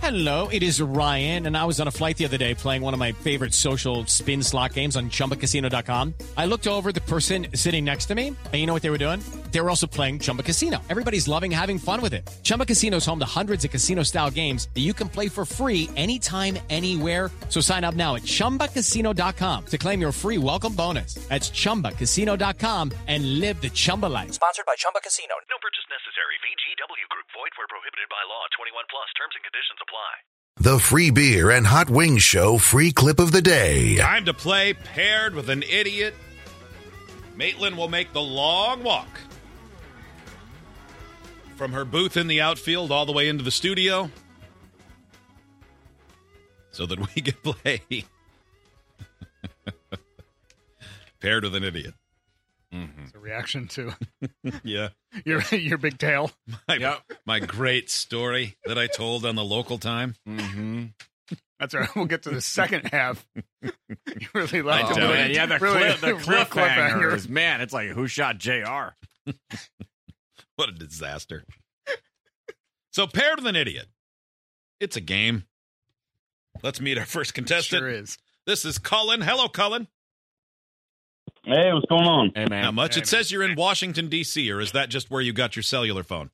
Hello, it is Ryan, and I was on a flight the other day playing one of my favorite social spin slot games on ChumbaCasino.com. I looked over at the person sitting next to me, and you know what they were doing? They were also playing Chumba Casino. Everybody's loving having fun with it. Chumba Casino is home to hundreds of casino-style games that you can play for free anytime, anywhere. So sign up now at ChumbaCasino.com to claim your free welcome bonus. That's ChumbaCasino.com and live the Chumba life. Sponsored by Chumba Casino. No purchase necessary. VGW Group. Void where prohibited by law. 21 plus. Terms and conditions apply. The Free Beer and Hot Wings Show free clip of the day. Time to play Paired with an Idiot. Maitland will make the long walk from her booth in the outfield all the way into the studio so that we can play Paired with an Idiot. Mm-hmm. It's a reaction to yeah your big tail. My great story that I told on the local time. Mm-hmm. That's right. We'll get to the second half. You really like I it. don't. Yeah, the cliffhanger. cliffhangers. Man, it's like, who shot JR? What a disaster. So, Paired with an Idiot. It's a game. Let's meet our first contestant. Sure is. This is Cullen. Hello, Cullen. Hey, what's going on? Hey, man. How much? Hey, It says you're in Washington, D.C., or is that just where you got your cellular phone?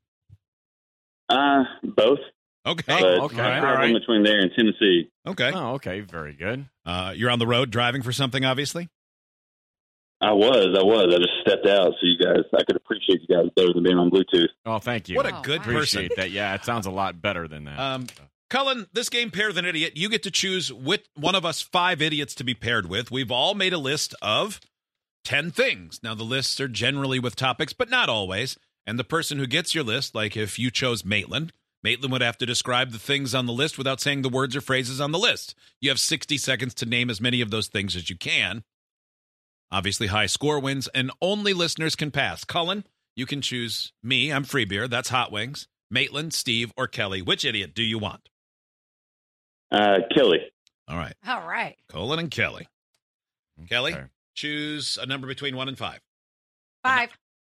Both. Okay. But okay. I'm All right. between there and Tennessee. Okay. Oh, okay. Very good. You're on the road driving for something, obviously? I was. I just stepped out so you guys, I could appreciate you guys better than being on Bluetooth. Oh, thank you. What a good person. Appreciate that. Yeah, it sounds a lot better than that. Cullen, this game, Paired with an Idiot, you get to choose one of us 5 idiots to be paired with. We've all made a list of 10 things. Now, the lists are generally with topics, but not always. And the person who gets your list, like if you chose Maitland would have to describe the things on the list without saying the words or phrases on the list. You have 60 seconds to name as many of those things as you can. Obviously, high score wins, and only listeners can pass. Cullen, you can choose me. I'm Free Beer. That's Hot Wings. Maitland, Steve, or Kelly. Which idiot do you want? Kelly. All right. All right. Colin and Kelly. Kelly, Okay. choose a number between 1 and 5. 5.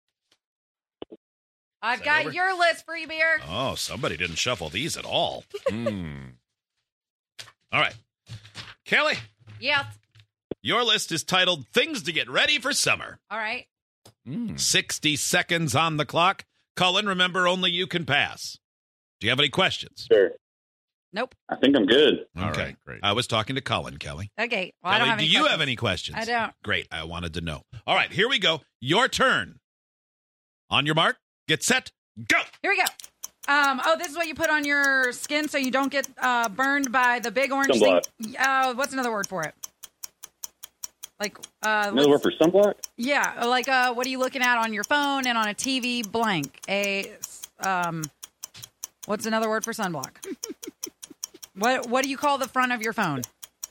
I've Is that got over? your list, Free Beer. Oh, somebody didn't shuffle these at all. Mm. All right. Kelly, Yes. your list is titled Things to Get Ready for Summer. All right. 60 seconds on the clock. Cullen, remember, only you can pass. Do you have any questions? Sure. Nope. I think I'm good. All Okay. right, great. I was talking to Cullen, Kelly. Okay. Well, I don't Kelly, have do any you questions. have any questions? I don't. Great. I wanted to know. All right, here we go. Your turn. On your mark, get set, go. Here we go. This is what you put on your skin so you don't get burned by the big orange Sunblock. thing. What's another word for it? Like Another word for sunblock? Yeah, like what are you looking at on your phone and on a TV? Blank. What's another word for sunblock? What do you call the front of your phone?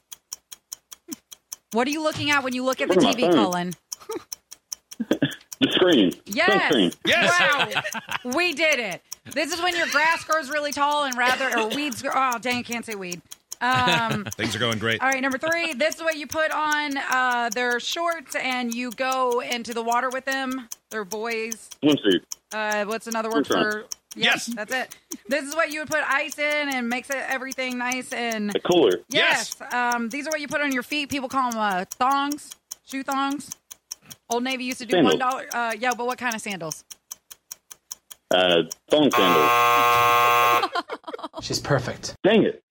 What are you looking at when you look at the Front of my TV, phone. Cullen? The screen. Yes. Sunscreen. Yes. Wow. We did it. This is when your grass grows really tall and or weeds grow. Oh, dang, can't say weed. Things are going great. All right, number 3. This is what you put on their shorts and you go into the water with them. They're boys. Swimsuit. What's another word Swim for? Yes. That's it. This is what you would put ice in and makes everything nice and. A cooler. Yes. These are what you put on your feet. People call them thongs, shoe thongs. Old Navy used to do Sandals. $1. Yeah, but what kind of sandals? Thong sandals. She's perfect. Dang it.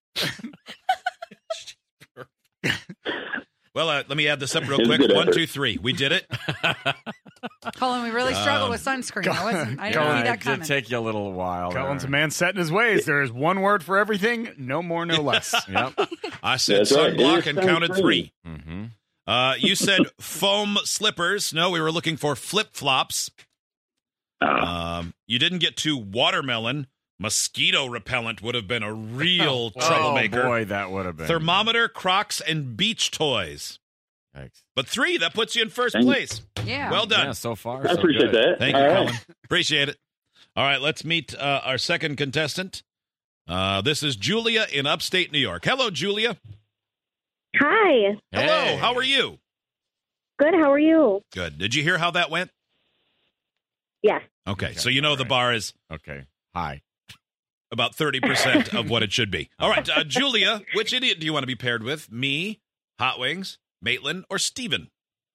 Well, let me add this up real It was quick. a good 1, effort. 2, 3. We did it. Colin, we really struggled with sunscreen. I didn't see Yeah, that it coming. did take you a little while. Cullen's a there. man set in his ways. There is one word for everything. No more, no less. Yep. I said That's right. sunblock It is and counted sunscreen. 3. Mm-hmm. You said foam slippers. No, we were looking for flip-flops. You didn't get to watermelon. Mosquito repellent would have been a real troublemaker. Oh, boy, that would have been. Thermometer, Crocs, and beach toys. Thanks. But 3, that puts you in first Thank you. place. Yeah. Well done. Yeah, so far, I so appreciate good. that. Thank you, All right. Colin. Appreciate it. All right, let's meet our second contestant. This is Julia in upstate New York. Hello, Julia. Hi. Hello. Hey. How are you? Good. How are you? Good. Did you hear how that went? Yes. Okay, so you know the bar is Okay. Hi. about 30% of what it should be. All right, Julia, which idiot do you want to be paired with? Me, Hot Wings, Maitland, or Steven?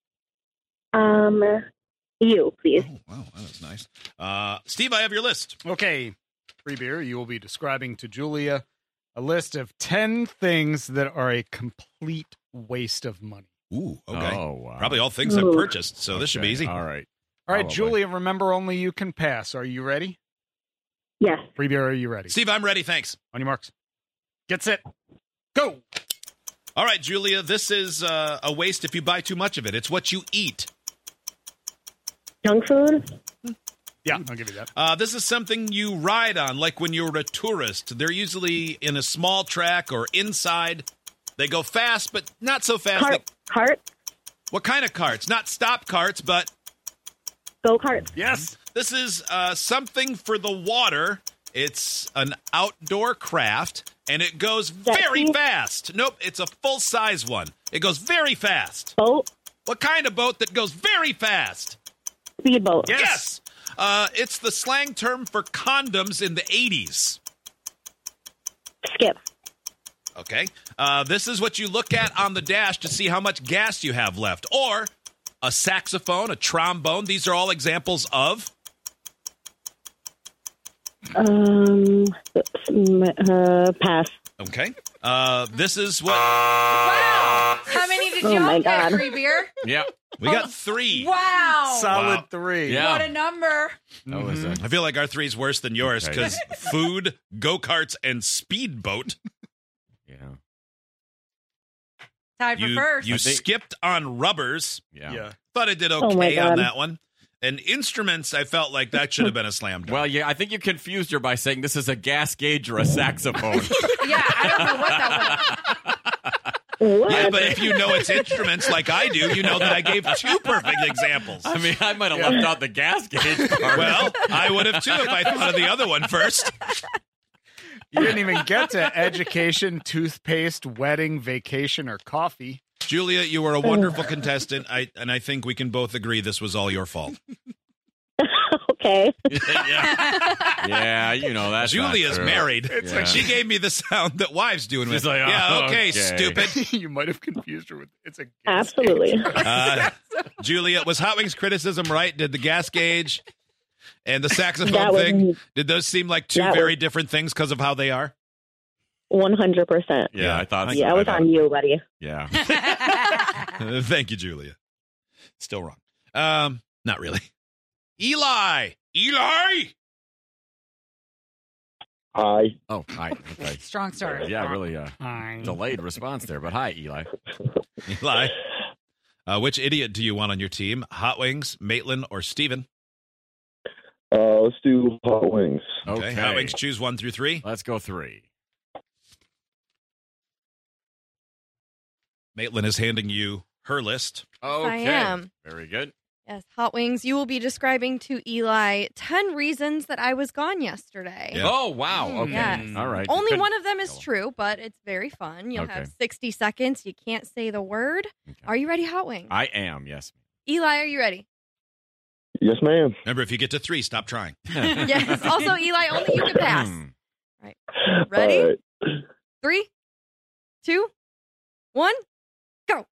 You, please. Oh, wow, that was nice. Steve, I have your list. Okay, Free Beer, you will be describing to Julia a list of 10 things that are a complete waste of money. Ooh, okay. Oh, wow. Probably all things I've purchased, so this should be easy. All right. All right, Probably. Julia, remember only you can pass. Are you ready? Yes. Free Beer, are you ready? Steve, I'm ready, thanks. On your marks. Get set. Go. All right, Julia, this is a waste if you buy too much of it. It's what you eat. Junk food? Yeah, I'll give you that. This is something you ride on, like when you're a tourist. They're usually in a small track or inside. They go fast, but not so fast. Cart? What kind of carts? Not stop carts, but... Go-karts. Yes. This is something for the water. It's an outdoor craft, and it goes very fast. Nope, it's a full-size one. It goes very fast. Boat? What kind of boat that goes very fast? Speedboat. Yes. It's the slang term for condoms in the 80s. Skip. Okay. This is what you look at on the dash to see how much gas you have left. Or a saxophone, a trombone. These are all examples of... Pass. Okay. This is what... Wow. How many did y'all get, Free Beer? Yeah. We got 3. Wow. Solid 3. Yeah. What a number. That was I feel like our 3's worse than yours Okay. because food, go-karts, and speedboat. Yeah. Tied for first. You skipped on rubbers. Yeah. Thought I did Oh my okay God. on that one. And instruments, I felt like that should have been a slam dunk. Well, yeah, I think you confused her by saying this is a gas gauge or a saxophone. Yeah, I don't know what that What? Yeah, but if you know it's instruments like I do, you know that I gave 2 perfect examples. I mean, I might have left out the gas gauge part. Well, I would have too if I thought of the other one first. You didn't even get to education, toothpaste, wedding, vacation, or coffee. Julia, you were a wonderful contestant, and I think we can both agree this was all your fault. Okay. Yeah, you know that's Julia's married. It's like She gave me the sound that wives do. She's like, yeah, oh, okay, okay. stupid. You might have confused her with it's a gas Absolutely. gauge. Julia, was Hot Wings criticism right? Did the gas gauge and the saxophone That was- thing, did those seem like 2 that very was- different things because of how they are? 100%. Yeah, I thought. Yeah, I was on you, buddy. Yeah. Thank you, Julia. Still wrong. Not really. Eli! Hi. Oh, hi. Okay. Strong start. Yeah, really Hi. delayed response there, but hi, Eli. Eli. Which idiot do you want on your team? Hot Wings, Maitland, or Steven? Let's do Hot Wings. Okay. Hot Wings, choose 1 through 3. Let's go 3. Maitland is handing you her list. Okay. I am. Very good. Yes, Hot Wings, you will be describing to Eli 10 reasons that I was gone yesterday. Yeah. Oh, wow. Okay. Yes. All right. Only Good. one of them is true, but it's very fun. You'll Okay. have 60 seconds. You can't say the word. Okay. Are you ready, Hot Wings? I am, yes. Eli, are you ready? Yes, ma'am. Remember, if you get to 3, stop trying. Yes. Also, Eli, only you can pass. Hmm. Right. Ready? All right. 3, 2, 1, go.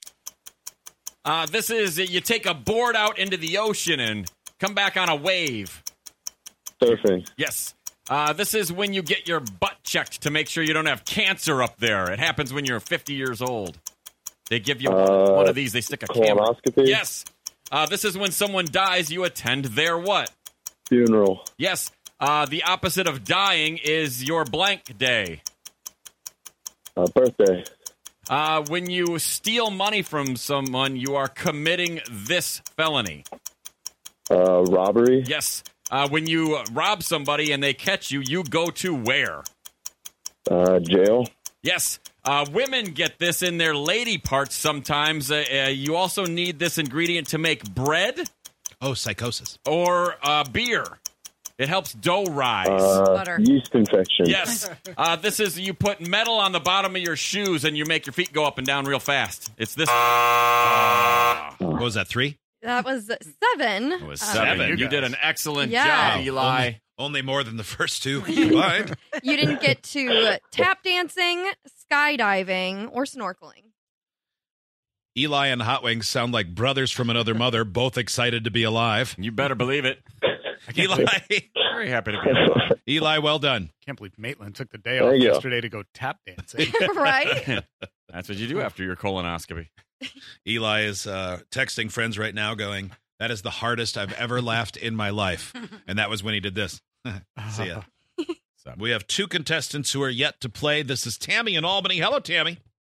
This is you take a board out into the ocean and come back on a wave. Surfing. Yes. This is when you get your butt checked to make sure you don't have cancer up there. It happens when you're 50 years old. They give you one of these. They stick a camera. Colonoscopy. Yes. This is when someone dies. You attend their what? Funeral. Yes. The opposite of dying is your blank day. Birthday. When you steal money from someone, you are committing this felony. Robbery. Yes. When you rob somebody and they catch you, you go to where? Jail. Yes. Women get this in their lady parts sometimes. You also need this ingredient to make bread Oh, psychosis. or beer. It helps dough rise. Butter. Yeast infection. Yes. This is you put metal on the bottom of your shoes and you make your feet go up and down real fast. It's this. What was that, 3? That was 7. It was 7. You did an excellent Yeah. job, Eli. Only more than the first two combined. You didn't get to tap dancing, skydiving, or snorkeling. Eli and Hot Wings sound like brothers from another mother, both excited to be alive. You better believe it. Eli, Very happy to be alive. Eli, well done. Can't believe Maitland took the day off yesterday to go tap dancing. Right? That's what you do after your colonoscopy. Eli is texting friends right now going, that is the hardest I've ever laughed in my life. And that was when he did this. See ya. We have two contestants who are yet to play. This is Tammy in Albany. Hello, Tammy.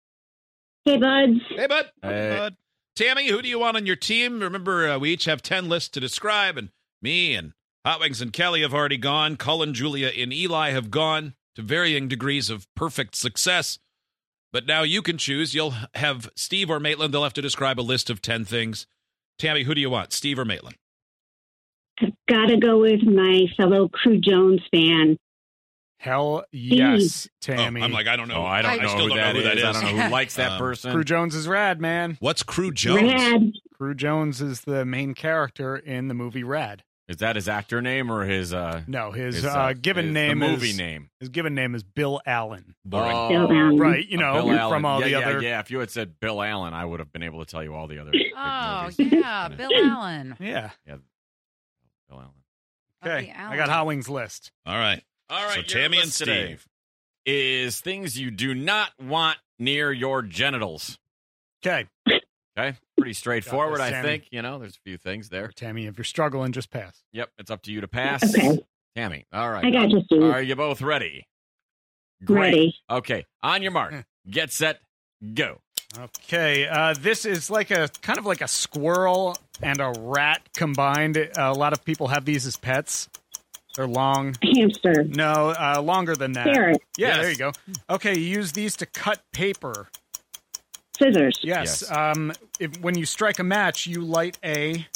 Hey, buds. Hey, bud. Hey. Bud. Tammy, who do you want on your team? Remember, we each have 10 lists to describe, and me and Hot Wings and Kelly have already gone. Cullen, Julia, and Eli have gone to varying degrees of perfect success. But now you can choose. You'll have Steve or Maitland. They'll have to describe a list of 10 things. Tammy, who do you want, Steve or Maitland? I've got to go with my fellow Crew Jones fan. Hell yes, Oh, Tammy. I'm like, I don't know. Oh, I don't know still who don't that know who that is. I don't know who likes that person. Crew Jones is rad, man. What's Crew Jones? Rad. Crew Jones is the main character in the movie Rad. Is that his actor name or his No, his his, given his- name the movie is name? His given name is Bill Allen. Boring. Bill Allen. Right, you know, Bill Allen. from all the other. Yeah, if you had said Bill Allen, I would have been able to tell you all the other Oh, big movies. yeah, Bill Allen. Yeah. Yeah, Bill Allen. Okay, the I got Hot Wings list. All right. All right, So your Tammy and list today Steve. is things you do not want near your genitals. Okay, Okay, pretty straightforward, Got I this, Tammy. think. You know, there's a few things there. Tammy, if you're struggling, just pass. Yep, it's up to you to pass. Okay. Tammy, all right. I got you, Steve. Are you both ready? Great. Ready. Okay, on your mark, get set, go. Okay, this is like a kind of like a squirrel and a rat combined. A lot of people have these as pets. They're long. Hamster. No, longer than that. Ferret. Yeah, Yes. there you go. Okay, you use these to cut paper. Scissors. Yes. Yes. When you strike a match, you light a.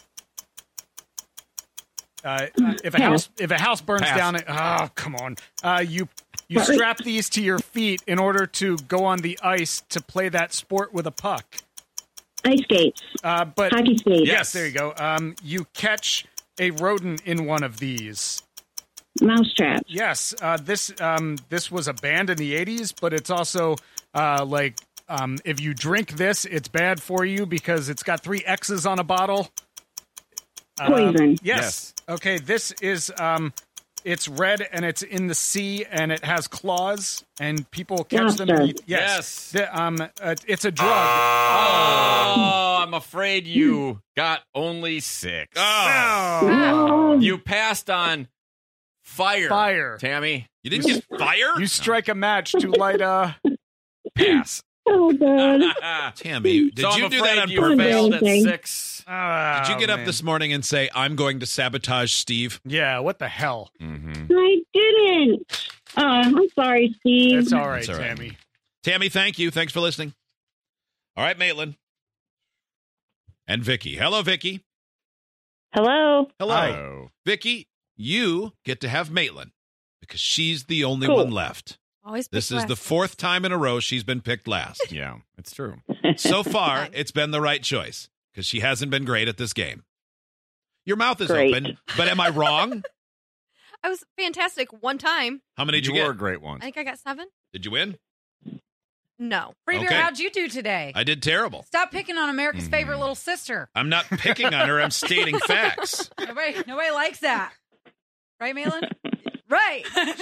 If a house burns Pass. down, come on. You strap these to your feet in order to go on the ice to play that sport with a puck. Ice skates. But Hockey skates. yes, there you go. You catch a rodent in one of these. Mouse traps. Yes, this was a band in the 80s, but it's also if you drink this, it's bad for you because it's got 3 X's on a bottle. Poison. Yes. Okay, this is it's red and it's in the sea and it has claws and people catch them. Lobster. And eat. Yes. It's a drug. Oh, I'm afraid you got only 6. Oh. You passed on fire. Fire. Tammy. You didn't get fire? You strike a match to light a Pass. Oh, God. Tammy, did So you I'm do that afraid on you purpose? failed at Amazing. 6. Did you get up this morning and say, I'm going to sabotage Steve? Yeah, what the hell? Mm-hmm. I didn't. I'm sorry, Steve. It's all right, It's all right. Tammy. Tammy, thank you. Thanks for listening. All right, Maitland. And Vicky. Hello, Vicky. Hello. Hello. Oh. Vicky, you get to have Maitland because she's the only Cool. one left. Always pick This is the last. 4th time in a row she's been picked last. Yeah, it's true. So far, it's been the right choice because she hasn't been great at this game. Your mouth is Great. open, but am I wrong? I was fantastic one time. How many did you were get? a great one. I think I got 7. Did you win? No. Free Beer, Okay. how'd you do today? I did terrible. Stop picking on America's favorite little sister. I'm not picking on her. I'm stating facts. Nobody likes that. Right, Maitland? Right.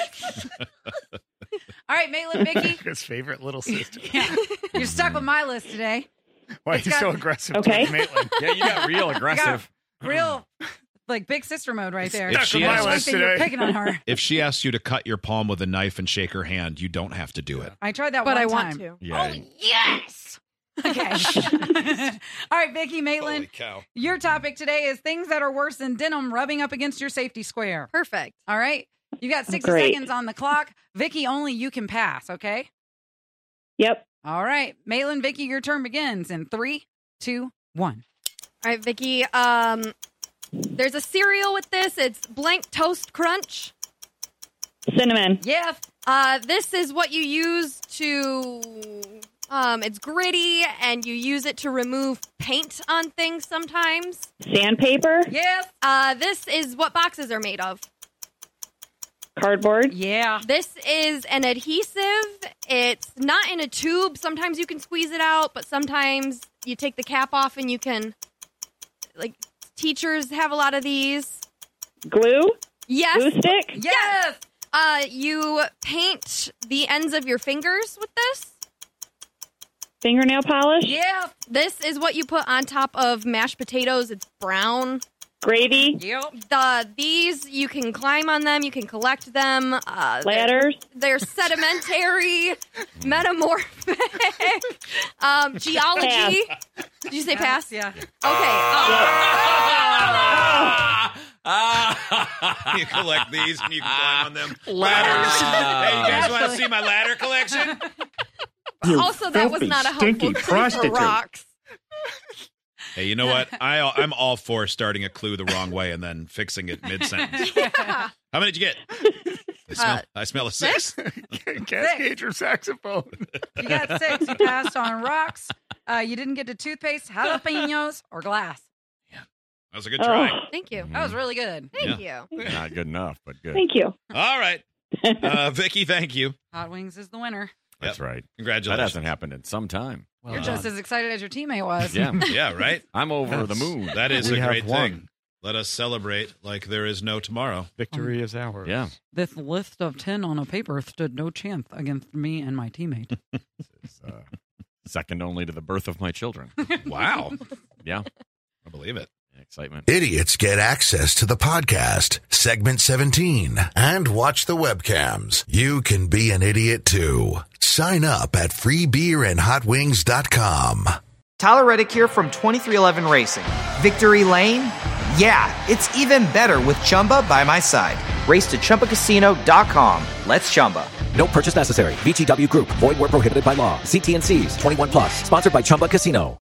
All right, Maitland, Vicky. His favorite little sister. Yeah. You're stuck with my list today. Why are It's you got- so aggressive Okay. towards Maitland? Yeah, you got real aggressive. Real, like, big sister mode right there. If she with my has- I like list that you're today. picking on her. If she asks you to cut your palm with a knife and shake her hand, you don't have to do it. I tried that But one I time. want to. Yeah. Oh, yes. Okay. All right, Vicky, Maitland, Holy cow. your topic today is things that are worse than denim rubbing up against your safety square. Perfect. All right? You got 60 Great. seconds on the clock. Vicky, only you can pass, okay? Yep. All right. Maitland, Vicky, your turn begins in 3, 2, 1. All right, Vicky. There's a cereal with this. It's blank toast crunch. Cinnamon. Yes. This is what you use to. It's gritty, and you use it to remove paint on things sometimes. Sandpaper. Yes. This is what boxes are made of. Cardboard? Yeah. This is an adhesive. It's not in a tube. Sometimes you can squeeze it out, but sometimes you take the cap off and you can, like, teachers have a lot of these. Glue? Yes. Glue stick? Yes. You paint the ends of your fingers with this. Fingernail polish? Yeah. This is what you put on top of mashed potatoes. It's brown. Gravy? Yep. These, you can climb on them. You can collect them. Ladders? They're sedimentary, metamorphic, geology. Did you say pass? Yeah. Okay. You collect these and you can climb on them. Ladders. Hey, you guys want to see my ladder collection? Also, that was not a helpful clue for rocks. Hey, you know what? I'm all for starting a clue the wrong way and then fixing it mid-sentence. Yeah. How many did you get? I smell a 6. Cascade your saxophone. You got 6. You passed on rocks. You didn't get to toothpaste, jalapenos, or glass. That was a good try. Thank you. That was really good. Thank you. Not good enough, but good. Thank you. All right. Vicky, thank you. Hot Wings is the winner. That's right. Congratulations. That hasn't happened in some time. Well, you're just as excited as your teammate was. Yeah. Yeah, right? I'm over the moon. That is We a have great won. thing. Let us celebrate like there is no tomorrow. Victory is ours. Yeah. This list of 10 on a paper stood no chance against me and my teammate. It's, second only to the birth of my children. Wow. Yeah. I believe it. Excitement. Idiots get access to the podcast, segment 17, and watch the webcams. You can be an idiot too. Sign up at freebeerandhotwings.com. Tyler Reddick here from 2311 Racing. Victory Lane? Yeah, it's even better with Chumba by my side. Race to ChumbaCasino.com. Let's Chumba. No purchase necessary. VGW Group. Void where prohibited by law. See T&Cs. 21+. Sponsored by Chumba Casino.